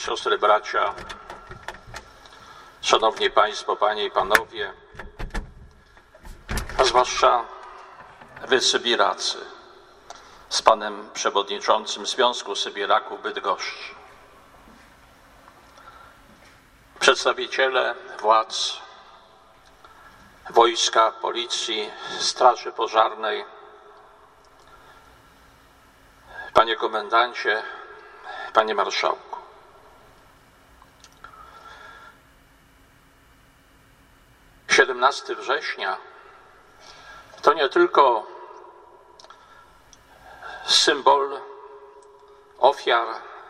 Siostry, bracia, szanowni państwo, panie i panowie, a zwłaszcza wy, sybiracy, z panem przewodniczącym Związku Sybiraków Bydgoszczy, przedstawiciele władz, wojska, policji, straży pożarnej, panie komendancie, panie marszałku. Siedemnasty września to nie tylko symbol ofiar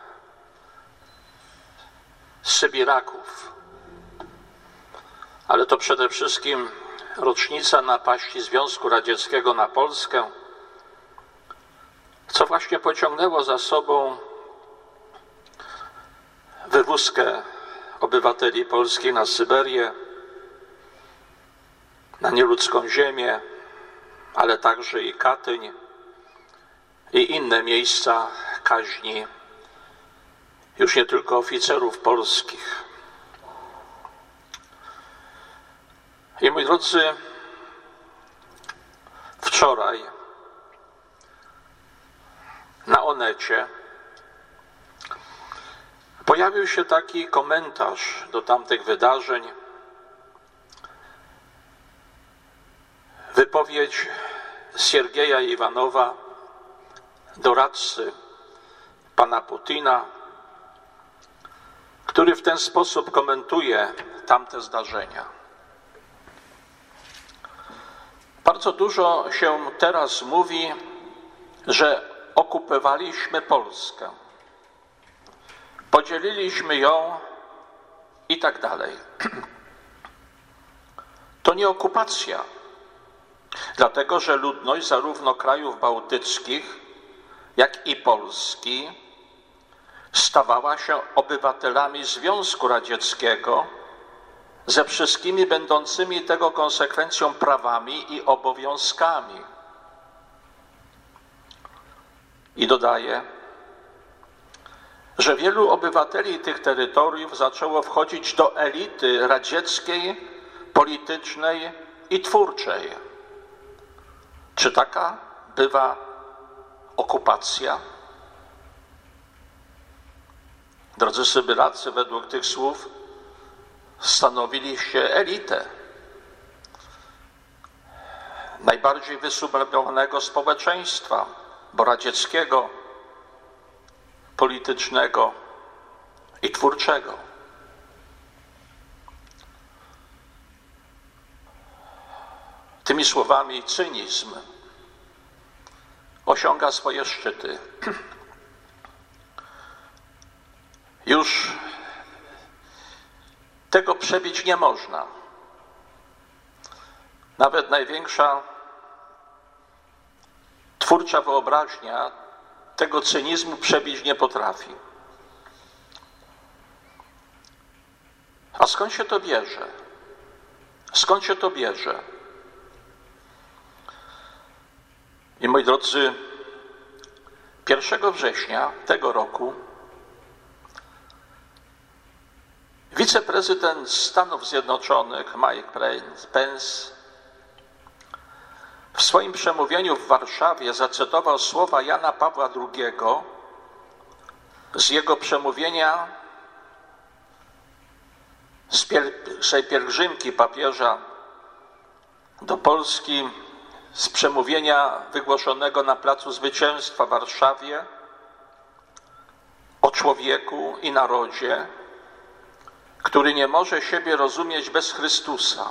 Sybiraków, ale to przede wszystkim rocznica napaści Związku Radzieckiego na Polskę, co właśnie pociągnęło za sobą wywózkę obywateli polskich na Syberię, na nieludzką ziemię, ale także i Katyń i inne miejsca kaźni, już nie tylko oficerów polskich. I moi drodzy, wczoraj na Onecie pojawił się taki komentarz do tamtych wydarzeń, wypowiedź Siergieja Iwanowa, doradcy pana Putina, który w ten sposób komentuje tamte zdarzenia. Bardzo dużo się teraz mówi, że okupowaliśmy Polskę, podzieliliśmy ją i tak dalej. To nie okupacja, dlatego że ludność zarówno krajów bałtyckich, jak i Polski stawała się obywatelami Związku Radzieckiego ze wszystkimi będącymi tego konsekwencją prawami i obowiązkami. I dodaje, że wielu obywateli tych terytoriów zaczęło wchodzić do elity radzieckiej, politycznej i twórczej. Czy taka bywa okupacja? Drodzy Sybiracy, według tych słów stanowiliście elitę najbardziej wysublimiowanego społeczeństwa, bo radzieckiego, politycznego i twórczego. Tymi słowami cynizm osiąga swoje szczyty. Już tego przebić nie można. Nawet największa twórcza wyobraźnia tego cynizmu przebić nie potrafi. A skąd się to bierze? Skąd się to bierze? I moi drodzy, 1 września tego roku wiceprezydent Stanów Zjednoczonych Mike Pence w swoim przemówieniu w Warszawie zacytował słowa Jana Pawła II z jego przemówienia z pierwszej pielgrzymki papieża do Polski, z przemówienia wygłoszonego na Placu Zwycięstwa w Warszawie o człowieku i narodzie, który nie może siebie rozumieć bez Chrystusa.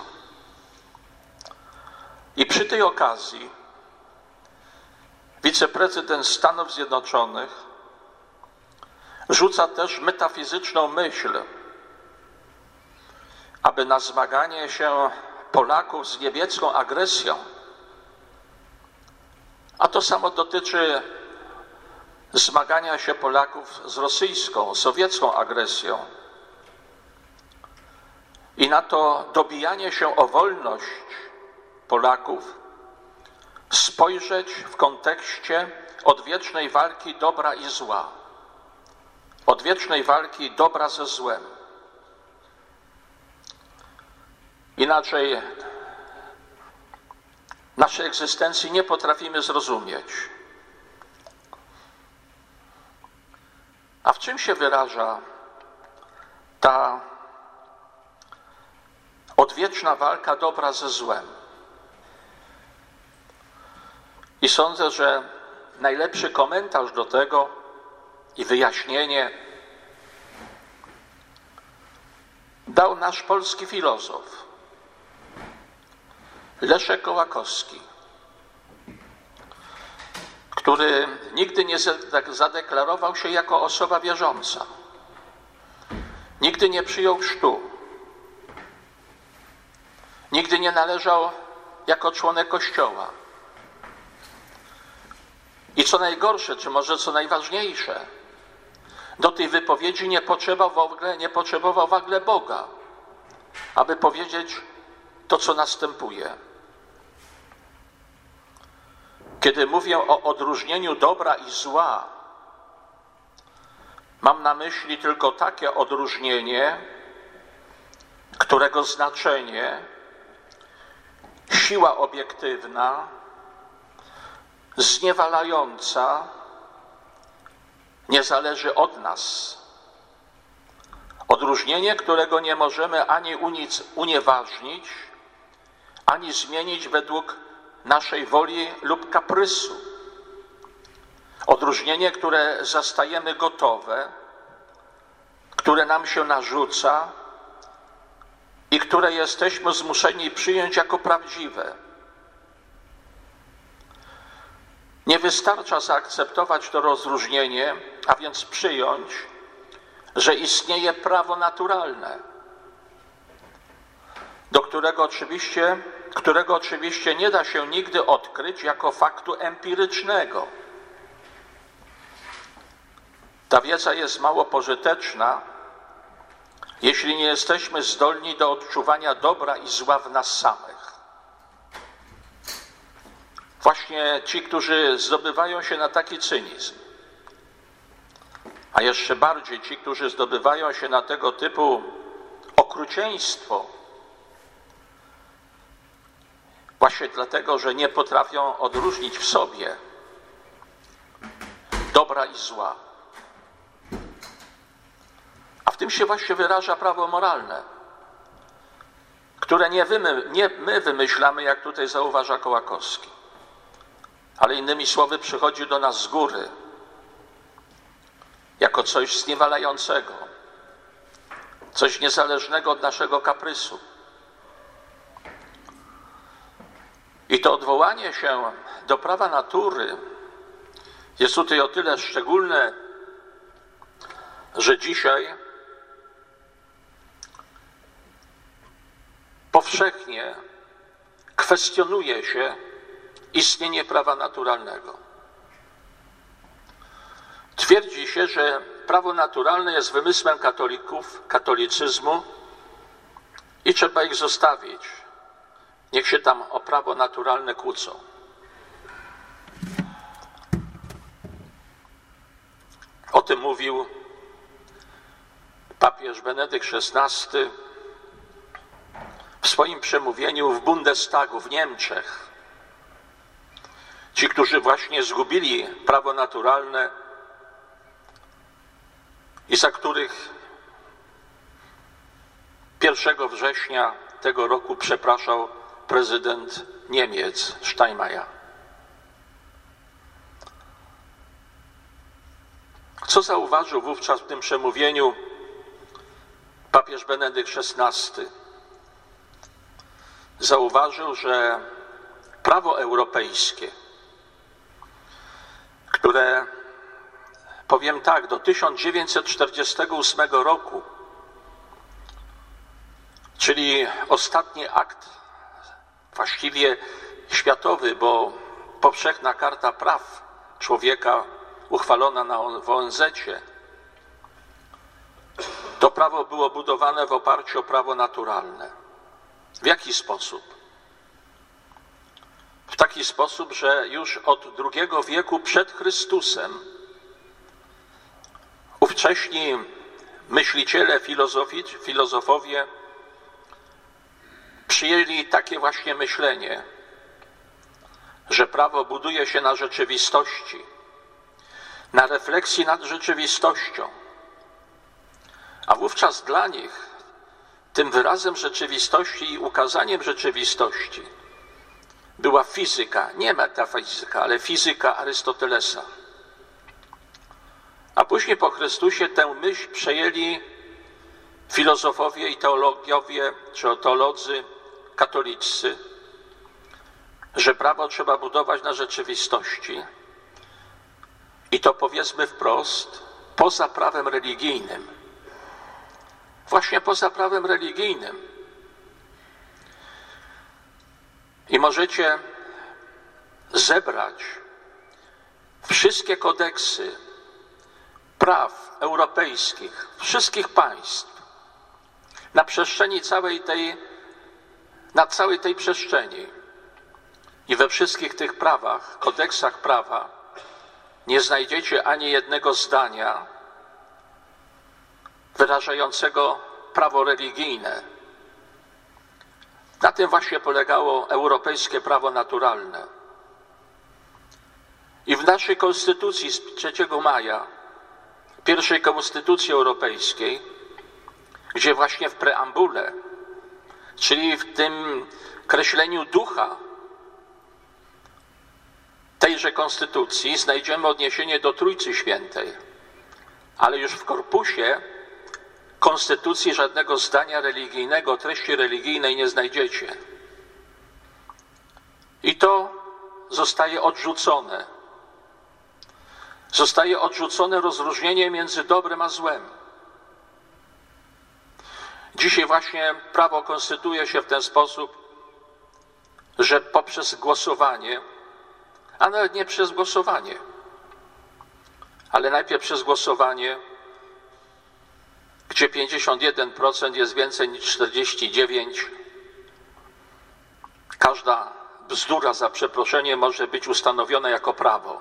I przy tej okazji wiceprezydent Stanów Zjednoczonych rzuca też metafizyczną myśl, aby na zmaganie się Polaków z niemiecką agresją, a to samo dotyczy zmagania się Polaków z rosyjską, sowiecką agresją, i na to dobijanie się o wolność Polaków spojrzeć w kontekście odwiecznej walki dobra i zła. odwiecznej walki dobra ze złem. Inaczej naszej egzystencji nie potrafimy zrozumieć. A w czym się wyraża ta odwieczna walka dobra ze złem? I sądzę, że najlepszy komentarz do tego i wyjaśnienie dał nasz polski filozof Leszek Kołakowski, który nigdy nie zadeklarował się jako osoba wierząca. Nigdy nie przyjął chrztu. Nigdy nie należał jako członek Kościoła. I co najgorsze, czy może co najważniejsze, do tej wypowiedzi nie potrzebował w ogóle Boga, aby powiedzieć to, co następuje. Kiedy mówię o odróżnieniu dobra i zła, mam na myśli tylko takie odróżnienie, którego znaczenie, siła obiektywna, zniewalająca, nie zależy od nas. Odróżnienie, którego nie możemy ani unieważnić, ani zmienić według naszej woli lub kaprysu. Odróżnienie, które zastajemy gotowe, które nam się narzuca i które jesteśmy zmuszeni przyjąć jako prawdziwe. Nie wystarcza zaakceptować to rozróżnienie, a więc przyjąć, że istnieje prawo naturalne, którego oczywiście nie da się nigdy odkryć jako faktu empirycznego. Ta wiedza jest mało pożyteczna, jeśli nie jesteśmy zdolni do odczuwania dobra i zła w nas samych. Właśnie ci, którzy zdobywają się na taki cynizm, a jeszcze bardziej ci, którzy zdobywają się na tego typu okrucieństwo, właśnie dlatego, że nie potrafią odróżnić w sobie dobra i zła. A w tym się właśnie wyraża prawo moralne, które nie my wymyślamy, jak tutaj zauważa Kołakowski, ale innymi słowy przychodzi do nas z góry, jako coś zniewalającego, coś niezależnego od naszego kaprysu. I to odwołanie się do prawa natury jest tutaj o tyle szczególne, że dzisiaj powszechnie kwestionuje się istnienie prawa naturalnego. Twierdzi się, że prawo naturalne jest wymysłem katolicyzmu i trzeba ich zostawić. Niech się tam o prawo naturalne kłócą. O tym mówił papież Benedykt XVI w swoim przemówieniu w Bundestagu w Niemczech. Ci, którzy właśnie zgubili prawo naturalne i za których 1 września tego roku przepraszał prezydent Niemiec Steinmeier. Co zauważył wówczas w tym przemówieniu papież Benedykt XVI? Zauważył, że prawo europejskie, które, powiem tak, do 1948 roku, czyli ostatni akt właściwie światowy, bo powszechna Karta Praw Człowieka uchwalona w ONZ-cie, to prawo było budowane w oparciu o prawo naturalne. W jaki sposób? W taki sposób, że już od II wieku przed Chrystusem Ówcześni myśliciele, filozofowie przyjęli takie właśnie myślenie, że prawo buduje się na rzeczywistości, na refleksji nad rzeczywistością. A wówczas dla nich tym wyrazem rzeczywistości i ukazaniem rzeczywistości była fizyka, nie metafizyka, ale fizyka Arystotelesa. A później po Chrystusie tę myśl przejęli filozofowie i teologowie, czy teolodzy katolicy, że prawo trzeba budować na rzeczywistości i to, powiedzmy wprost, poza prawem religijnym. Właśnie poza prawem religijnym. I możecie zebrać wszystkie kodeksy praw europejskich, wszystkich państw na przestrzeni na całej tej przestrzeni. I we wszystkich tych prawach, kodeksach prawa nie znajdziecie ani jednego zdania wyrażającego prawo religijne. Na tym właśnie polegało europejskie prawo naturalne. I w naszej konstytucji z 3 maja, pierwszej konstytucji europejskiej, gdzie właśnie w preambule, czyli w tym kreśleniu ducha tejże konstytucji, znajdziemy odniesienie do Trójcy Świętej, ale już w korpusie konstytucji żadnego zdania religijnego, treści religijnej nie znajdziecie. I to zostaje odrzucone. Zostaje odrzucone rozróżnienie między dobrem a złem. Dzisiaj właśnie prawo konstytuuje się w ten sposób, że poprzez głosowanie, a nawet nie przez głosowanie, ale najpierw przez głosowanie, gdzie 51% jest więcej niż 49%, każda bzdura, za przeproszeniem, może być ustanowiona jako prawo.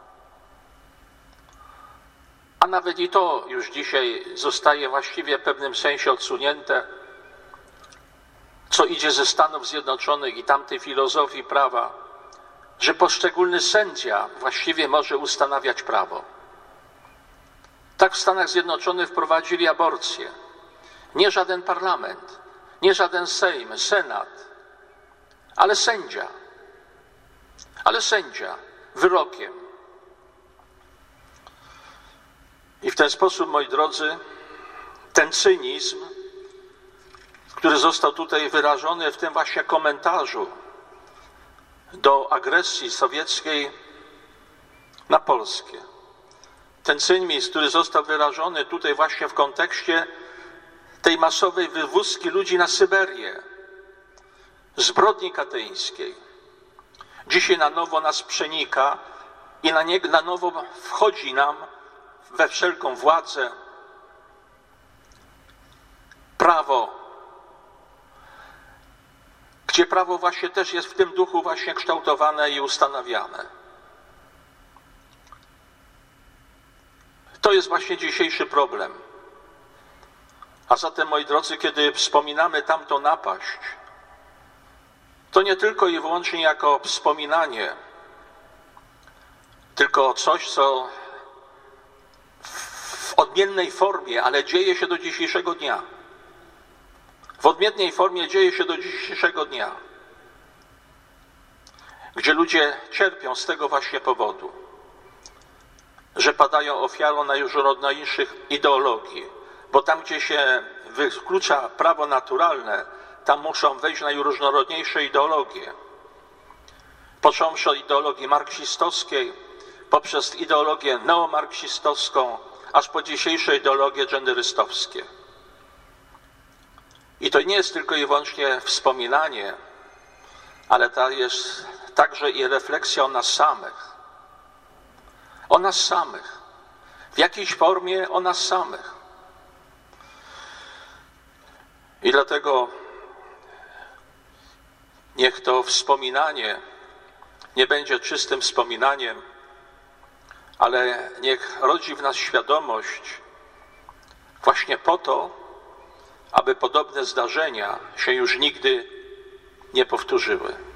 A nawet i to już dzisiaj zostaje właściwie w pewnym sensie odsunięte, co idzie ze Stanów Zjednoczonych i tamtej filozofii prawa, że poszczególny sędzia właściwie może ustanawiać prawo. Tak w Stanach Zjednoczonych wprowadzili aborcję. Nie żaden parlament, nie żaden Sejm, Senat, ale sędzia. Ale sędzia wyrokiem. I w ten sposób, moi drodzy, ten cynizm, który został tutaj wyrażony w tym właśnie komentarzu do agresji sowieckiej na Polskę, ten cynizm, który został wyrażony tutaj właśnie w kontekście tej masowej wywózki ludzi na Syberię, zbrodni katyńskiej, dzisiaj na nowo nas przenika i na nowo wchodzi nam we wszelką władzę prawo, gdzie prawo właśnie też jest w tym duchu właśnie kształtowane i ustanawiane. To jest właśnie dzisiejszy problem. A zatem, moi drodzy, kiedy wspominamy tamtą napaść, to nie tylko i wyłącznie jako wspominanie, tylko coś, co w odmiennej formie, ale dzieje się do dzisiejszego dnia. W odmiennej formie dzieje się do dzisiejszego dnia, gdzie ludzie cierpią z tego właśnie powodu, że padają ofiarą najróżniejszych ideologii, bo tam, gdzie się wyklucza prawo naturalne, tam muszą wejść najróżnorodniejsze ideologie. Począwszy od ideologii marksistowskiej, poprzez ideologię neomarksistowską, aż po dzisiejsze ideologie genderystowskie. I to nie jest tylko i wyłącznie wspominanie, ale to jest także i refleksja o nas samych. O nas samych. W jakiejś formie o nas samych. I dlatego niech to wspominanie nie będzie czystym wspominaniem, ale niech rodzi w nas świadomość właśnie po to, aby podobne zdarzenia się już nigdy nie powtórzyły.